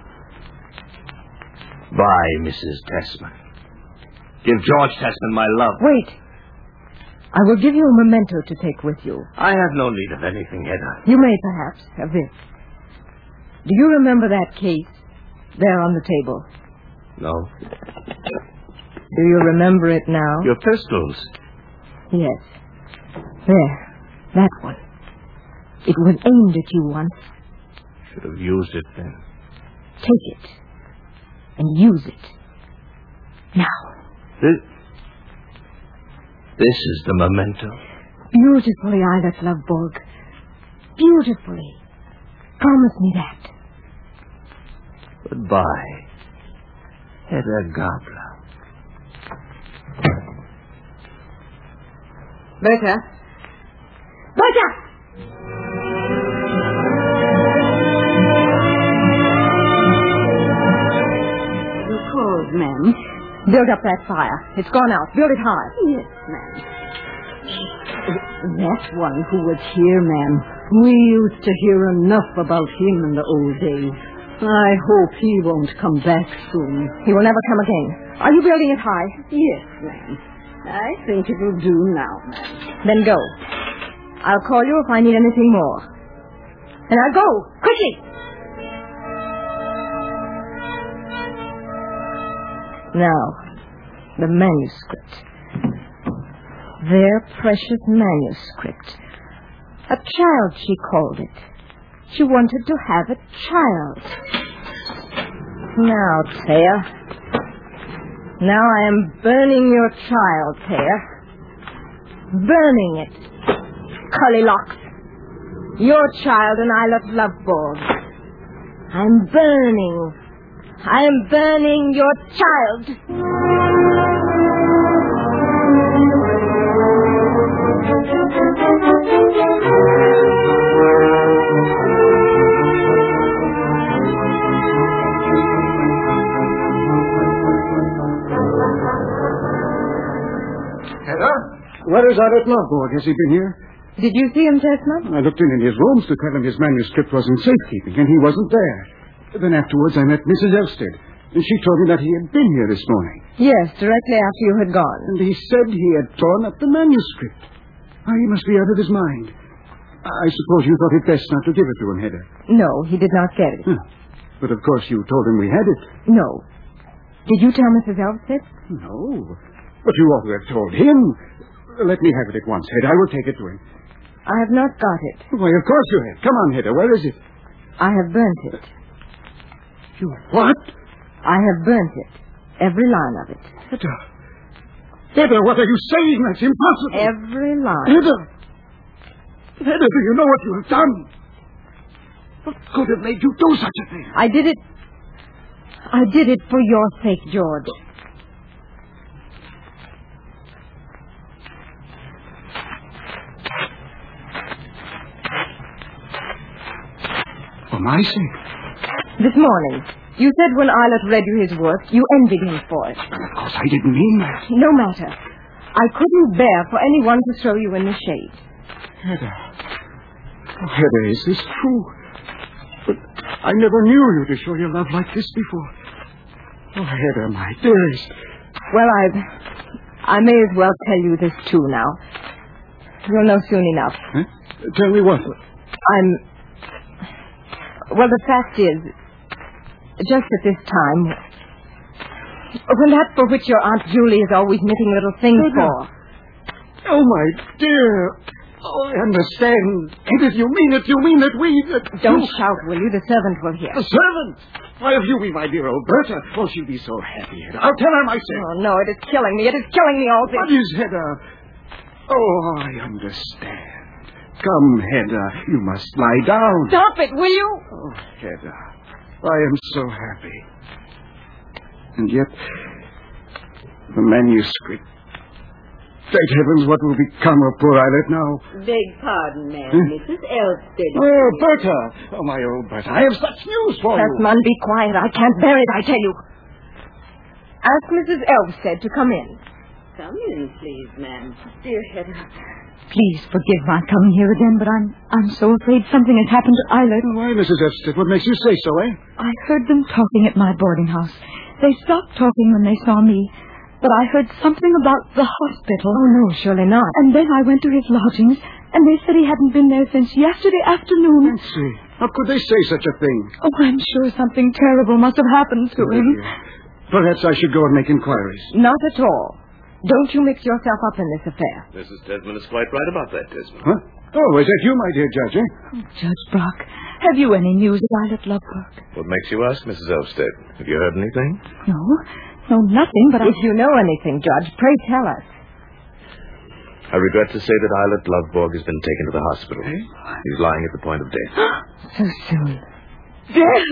Bye, Missus Tessman. Give George Tessman my love. Wait. I will give you a memento to take with you. I have no need of anything, Hedda. You may, perhaps, of this. Do you remember that case there on the table? No. Do you remember it now? Your pistols. Yes. There. That one. It was aimed at you once. Should have used it then. Take it. And use it. Now. This, this is the memento. Beautifully, Eilert Lovborg. Beautifully. Promise me that. Goodbye, Hedda Gabler. Bertha. Bertha! You called, ma'am? Build up that fire. It's gone out. Build it high. Yes, ma'am. That one who was here, ma'am. We used to hear enough about him in the old days. I hope he won't come back soon. He will never come again. Are you building it high? Yes, ma'am. I think it will do now, ma'am. Then go. I'll call you if I need anything more. And I'll go. Quickly! Now, the manuscript. Their precious manuscript. A child, she called it. She wanted to have a child. Now, Thea. Now I am burning your child, Thea. Burning it. Cullilocks. Your child and Eilert Lovborg. I'm burning. I am burning your child. Hedda? Where is Eilert Lovborg? Has he been here? Did you see him, Tessman? I looked in in his rooms to tell him his manuscript was in safekeeping, and he wasn't there. Then afterwards I met Missus Elstead, and she told me that he had been here this morning. Yes, directly after you had gone. And he said he had torn up the manuscript. Oh, he must be out of his mind. I suppose you thought it best not to give it to him, Hedda. No, he did not get it. Huh. But of course you told him we had it. No. Did you tell Missus Elstead? No. But you ought to have told him. Let me have it at once, Hedda. I will take it to him. I have not got it. Why, of course you have. Come on, Hedda. Where is it? I have burnt it. You what? I have burnt it. Every line of it. Hedda. Hedda, what are you saying? That's impossible. Every line. Hedda. Hedda, do you know what you have done? What could have made you do such a thing? I did it. I did it for your sake, George. For my sake? This morning, you said when Eilert read you his work, you envied him for it. Of course, I didn't mean that. No matter. I couldn't bear for anyone to throw you in the shade. Hedda. Oh, Hedda, is this true? But I never knew you to show your love like this before. Oh, Hedda, my dearest. Well, I I may as well tell you this, too, now. You'll know soon enough. Huh? Tell me what? I'm... Well, the fact is, just at this time, when that for which your Aunt Julie is always knitting little things Hedda. for... Oh, my dear. Oh, I understand. And if you mean it, you mean it. We... Uh, Don't you... shout, will you? The servant will hear. The servant? Why, if you be my dear old Bertha, oh, she'll be so happy. I'll tell her myself. Oh, no, it is killing me. It is killing me, all this. What is Hedda? Oh, I understand. Come, Hedda, you must lie down. Stop it, will you? Oh, Hedda, I am so happy. And yet, the manuscript. Thank heavens, what will become of poor Eilert now? Beg pardon, ma'am. Hmm? Missus Elstead. Oh, Bertha! Oh, my old Bertha, I have such news for you. Pressman, be quiet. I can't bear it, I tell you. Ask Missus Elvsted to come in. Come in, please, ma'am. Dear Hedda, please forgive my coming here again, but I'm I'm so afraid something has happened to Eilert. Why, Missus Elstead? What makes you say so, eh? I heard them talking at my boarding house. They stopped talking when they saw me. But I heard something about the hospital. Oh, no, surely not. And then I went to his lodgings, and they said he hadn't been there since yesterday afternoon. Nancy, how could they say such a thing? Oh, I'm sure something terrible must have happened to him. Perhaps I should go and make inquiries. Not at all. Don't you mix yourself up in this affair. Missus Desmond is quite right about that, Desmond. Huh? Oh, is that you, my dear Judge, eh? Oh, Judge Brock, have you any news of Eilert Lovebird? What makes you ask, Missus Elvsted? Have you heard anything? No, no, nothing, but I... If you know anything, Judge, pray tell us. I regret to say that Eilert Lovborg has been taken to the hospital. Eh? He's lying at the point of death. So soon. Death!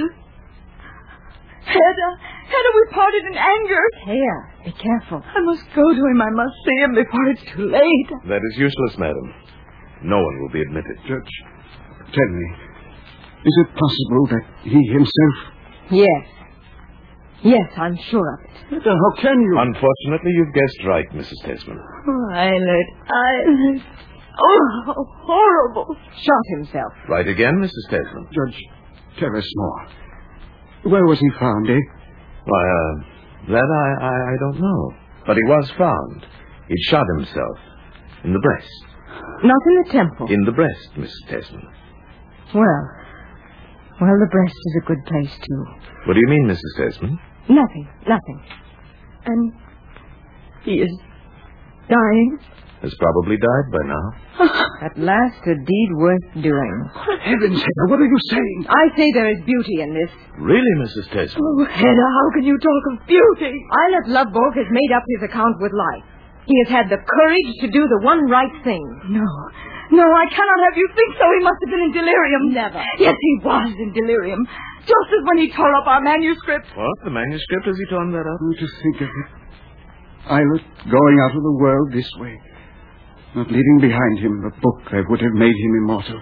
Hedda, Hedda, we parted in anger. Here, be careful. I must go to him. I must see him before it's too late. That is useless, madam. No one will be admitted. Judge, tell me, is it possible that he himself... Yes. Yes, I'm sure of it. Hedda, how can you... Unfortunately, you've guessed right, Missus Desmond. Oh, Eilert, Eilert. Oh, how horrible. Shot himself. Right again, Missus Desmond. Judge, tell us more. Where was he found, eh? Why, uh, that I, I, I don't know. But he was found. He'd shot himself. In the breast. Not in the temple. In the breast, Missus Desmond. Well, well, the breast is a good place, too. What do you mean, Missus Desmond? Nothing, nothing. And he is dying. Has probably died by now. At last, a deed worth doing. Heavens, Hedda, what are you saying? I say there is beauty in this. Really, Missus Desmond? Oh, Hedda, how can you talk of beauty? Eilert Lovborg has made up his account with life. He has had the courage to do the one right thing. No, no, I cannot have you think so. He must have been in delirium. Never. Yes, he was in delirium. Just as when he tore up our manuscript. What? The manuscript? Has he torn that up? Oh, to think of it. Eilert going out of the world this way. Not leaving behind him the book that would have made him immortal.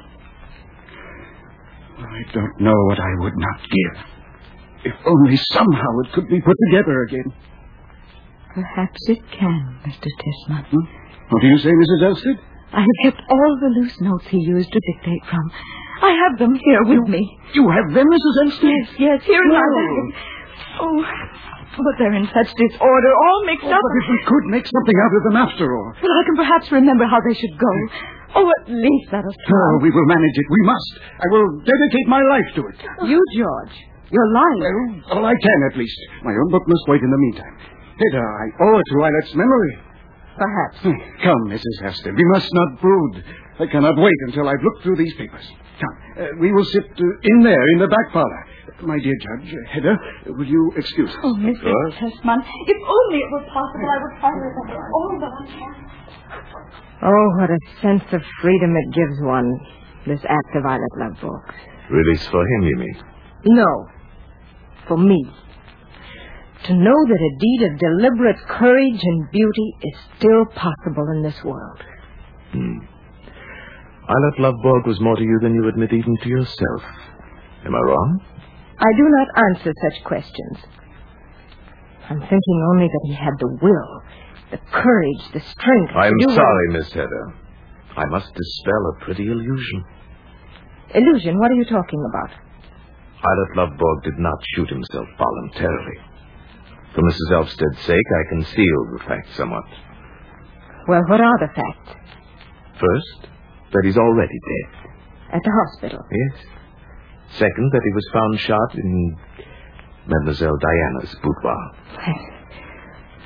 I don't know what I would not give. If only somehow it could be put together again. Perhaps it can, Mister Tisman. Hmm? What do you say, Missus Elstead? I have kept all the loose notes he used to dictate from. I have them here with me. You have them, Missus Elstead? Yes, yes, here in my No. bag. Oh, but they're in such disorder, all mixed Oh, up. but if we could make something out of them after all. But I can perhaps remember how they should go. Oh, at least let us try. Oh, we will manage it. We must. I will dedicate my life to it. You, George, you're lying. Well, all I can, at least. My own book must wait in the meantime. Hedda, I owe it to Eilert's memory. Perhaps. Come, Missus Hester, we must not brood. I cannot wait until I've looked through these papers. Come, uh, we will sit uh, in there, in the back parlor. My dear Judge, uh, Hedda, will you excuse us? Oh, Mister course. Tessman, if only it were possible, I would follow it all that I can. Oh, what a sense of freedom it gives one, this act of Eilert Lovborg's. Release for him, you mean? No, for me. To know that a deed of deliberate courage and beauty is still possible in this world. Hmm. Eilert Lovborg was more to you than you admit even to yourself. Am I wrong? I do not answer such questions. I'm thinking only that he had the will, the courage, the strength I'm to do sorry, Miss Hedda. I must dispel a pretty illusion. Illusion? What are you talking about? Eilert Lovborg did not shoot himself voluntarily. For Missus Elvsted's sake, I conceal the facts somewhat. Well, what are the facts? First, that he's already dead. At the hospital? Yes. Second, that he was found shot in Mademoiselle Diana's boudoir.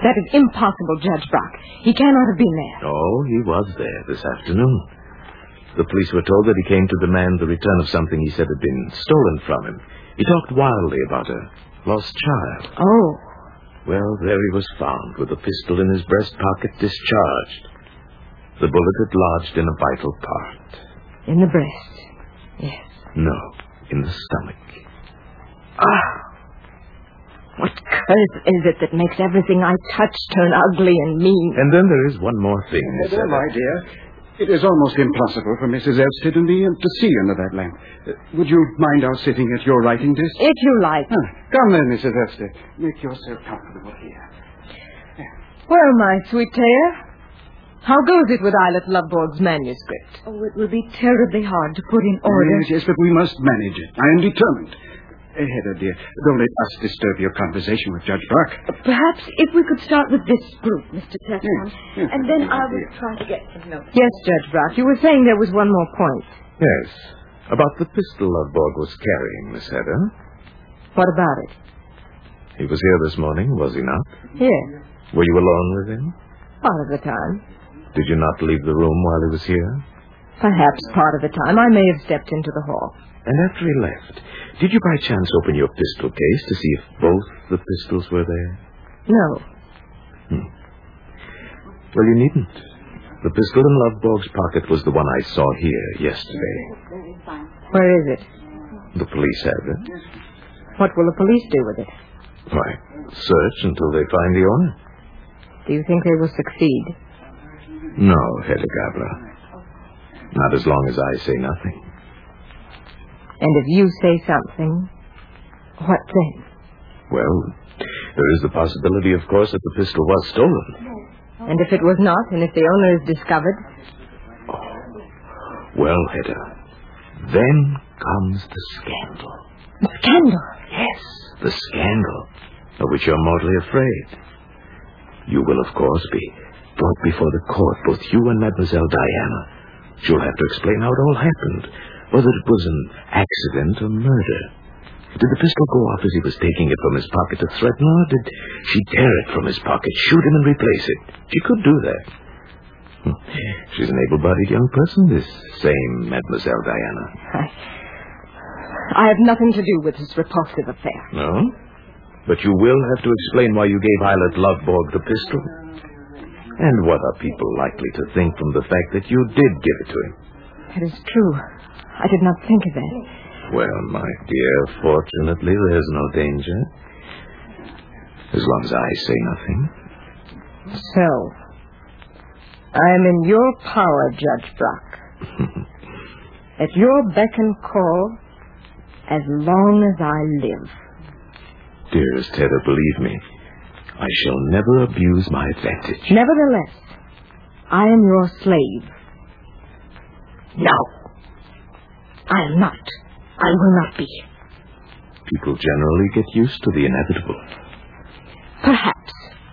That is impossible, Judge Brock. He cannot have been there. Oh, he was there this afternoon. The police were told that he came to demand the return of something he said had been stolen from him. He talked wildly about a lost child. Oh. Well, there he was found with a pistol in his breast pocket discharged. The bullet had lodged in a vital part. In the breast. Yes. No, in the stomach. Ah! What curse is it that makes everything I touch turn ugly and mean? And then there is one more thing, Miss Heather, my dear, it is almost impossible for Missus Elstead and me to see under that lamp. Uh, would you mind our sitting at your writing desk? If you like. Ah, come then, Missus Elstead. Make yourself comfortable here. Well, my sweet Taya, how goes it with Islet Loveborg's manuscript? Oh, it will be terribly hard to put in order. Yes, yes, but we must manage it. I am determined. Uh, Heather, dear, don't let us disturb your conversation with Judge Brock. Perhaps if we could start with this group, Mister Tesman, Yes, yes, and then yes, I will yes. try to get some notes. Yes, Judge Brock, you were saying there was one more point. Yes, about the pistol Loveborg was carrying, Miss Heather. What about it? He was here this morning, was he not? Yes, Were you alone with him? part of the time. Did you not leave the room while he was here? Perhaps part of the time I may have stepped into the hall. And after he left, did you by chance open your pistol case to see if both the pistols were there? No. Hmm. Well, you needn't. The pistol in Loveborg's pocket was the one I saw here yesterday. Where is it? The police have it. What will the police do with it? Why, search until they find the owner. Do you think they will succeed? No, Hedda Gabler. Not as long as I say nothing. And if you say something, what then? Well, there is the possibility, of course, that the pistol was stolen. And if it was not, and if the owner is discovered? Well, Hedda, then comes the scandal. The scandal? Yes, the scandal of which you're mortally afraid. You will, of course, be brought before the court, both you and Mademoiselle Diana. She'll have to explain how it all happened, whether it was an accident or murder. Did the pistol go off as he was taking it from his pocket to threaten her, or did she tear it from his pocket, shoot him, and replace it? She could do that. She's an able-bodied young person, this same Mademoiselle Diana. I... I have nothing to do with this repulsive affair. No? But you will have to explain why you gave Islet Loveborg the pistol. And what are people likely to think from the fact that you did give it to him? That is true. I did not think of that. Well, my dear, fortunately, there's no danger. As long as I say nothing. So, I am in your power, Judge Brock. At your beck and call, as long as I live. Dearest Hedda, believe me, I shall never abuse my advantage. Nevertheless, I am your slave. No, I am not. I will not be. People generally get used to the inevitable. Perhaps.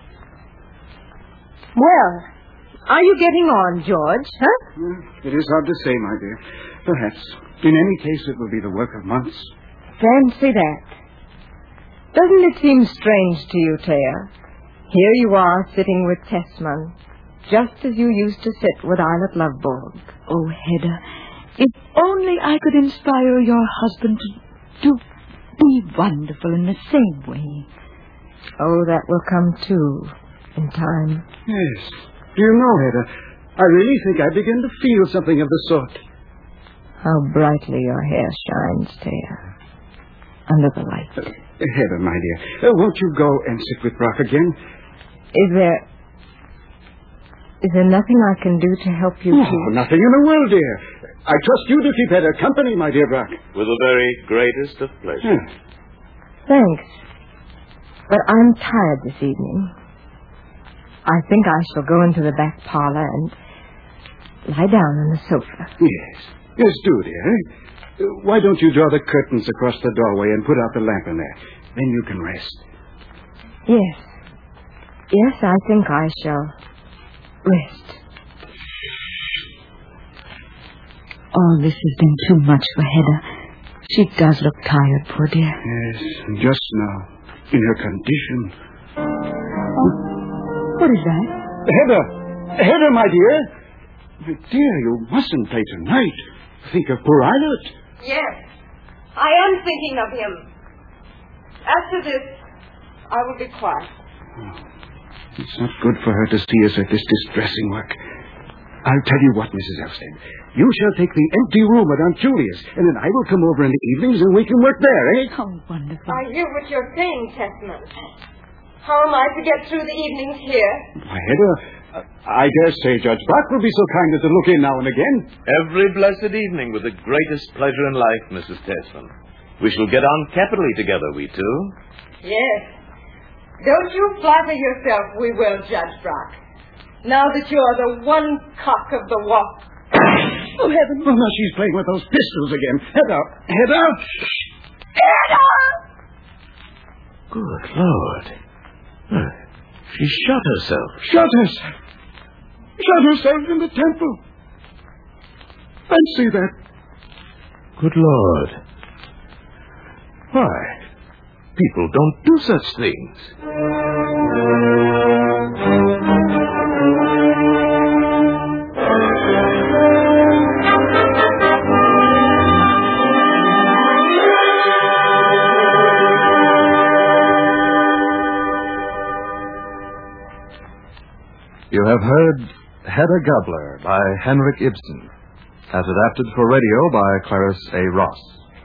Well, are you getting on, George, huh? Mm, It is hard to say, my dear. Perhaps. In any case, it will be the work of months. Fancy that. Doesn't it seem strange to you, Taya? Here you are sitting with Tesman, just as you used to sit with Islet Loveborg. Oh, Hedda, if only I could inspire your husband to, to be wonderful in the same way. Oh, that will come, too, in time. Yes. Do you know, Hedda, I really think I begin to feel something of the sort. How brightly your hair shines, Taya, under the light. Uh, Hedda, my dear, uh, won't you go and sit with Brock again? Is there... Is there nothing I can do to help you? Oh, to... nothing in the world, dear. I trust you to keep Hedda company, my dear Brock. With the very greatest of pleasure. Hmm. Thanks. But I'm tired this evening. I think I shall go into the back parlor and lie down on the sofa. Yes. Yes, do, dear. Uh, Why don't you draw the curtains across the doorway and put out the lamp in there? Then you can rest. Yes. Yes, I think I shall rest. All this has been too much for Hedda. She does look tired, poor dear. Yes, and just now, in her condition. What is that? Hedda! Hedda, my dear! My dear, you mustn't play tonight. Think of poor Eilert. Yes, I am thinking of him. After this, I will be quiet. Oh, it's not good for her to see us at this distressing work. I'll tell you what, Missus Elstead. You shall take the empty room at Aunt Julia's, and then I will come over in the evenings and we can work there, eh? How wonderful. I hear what you're saying, Testament. How am I to get through the evenings here? Why, Hedda, uh, I dare say Judge Buck will be so kind as to look in now and again. Every blessed evening with the greatest pleasure in life, Missus Tesman. We shall get on capitally together, we two. Yes. Don't you flatter yourself we will, Judge Brock. Now that you're the one cock of the walk. Oh, heaven. Oh, now she's playing with those pistols again. Hedda! Hedda! Hedda! Good Lord. She shot herself. Shot herself. Shot herself in the temple. Fancy that. Good Lord. Why? People don't do such things. You have heard Hedda Gabler by Henrik Ibsen, as adapted for radio by Clarice A. Ross.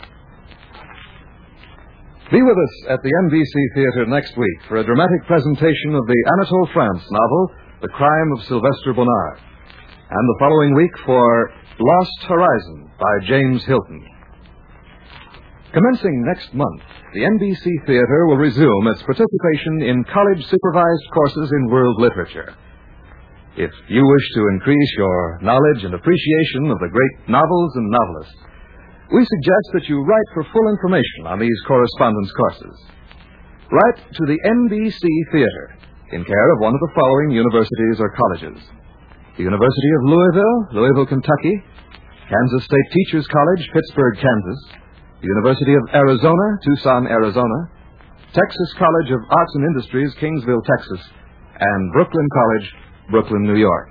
Be with us at the N B C Theater next week for a dramatic presentation of the Anatole France novel, The Crime of Sylvester Bonnard, and the following week for Lost Horizon by James Hilton. Commencing next month, the N B C Theater will resume its participation in college-supervised courses in world literature. If you wish to increase your knowledge and appreciation of the great novels and novelists, we suggest that you write for full information on these correspondence courses. Write to the N B C Theater in care of one of the following universities or colleges: the University of Louisville, Louisville, Kentucky; Kansas State Teachers College, Pittsburgh, Kansas; the University of Arizona, Tucson, Arizona; Texas College of Arts and Industries, Kingsville, Texas; and Brooklyn College, Brooklyn, New York.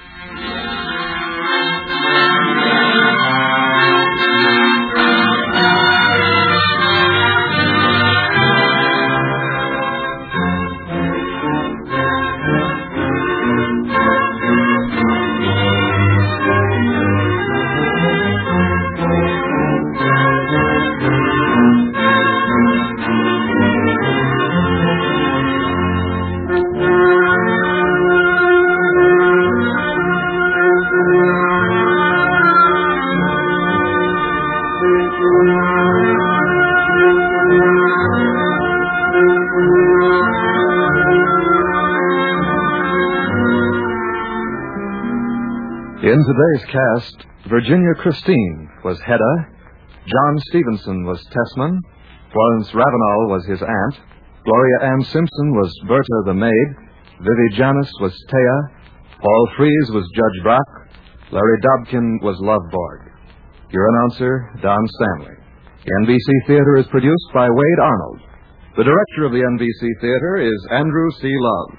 In today's cast, Virginia Christine was Hedda, John Stevenson was Tessman, Florence Ravenel was his aunt, Gloria Ann Simpson was Berta the maid, Vivi Janis was Thea, Paul Frees was Judge Brock, Larry Dobkin was Loveborg. Your announcer, Don Stanley. The N B C Theater is produced by Wade Arnold. The director of the N B C Theater is Andrew C. Love.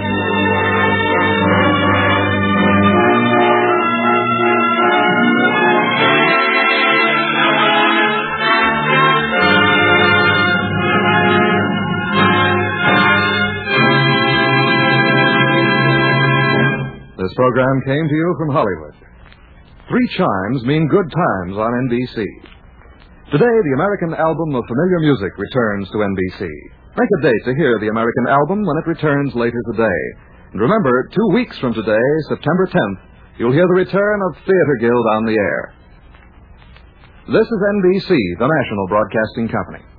This program came to you from Hollywood. Three chimes mean good times on N B C. Today, the American album of familiar music returns to N B C. Make a date to hear the American album when it returns later today. And remember, two weeks from today, September tenth, you'll hear the return of Theater Guild on the air. This is N B C, the national broadcasting company.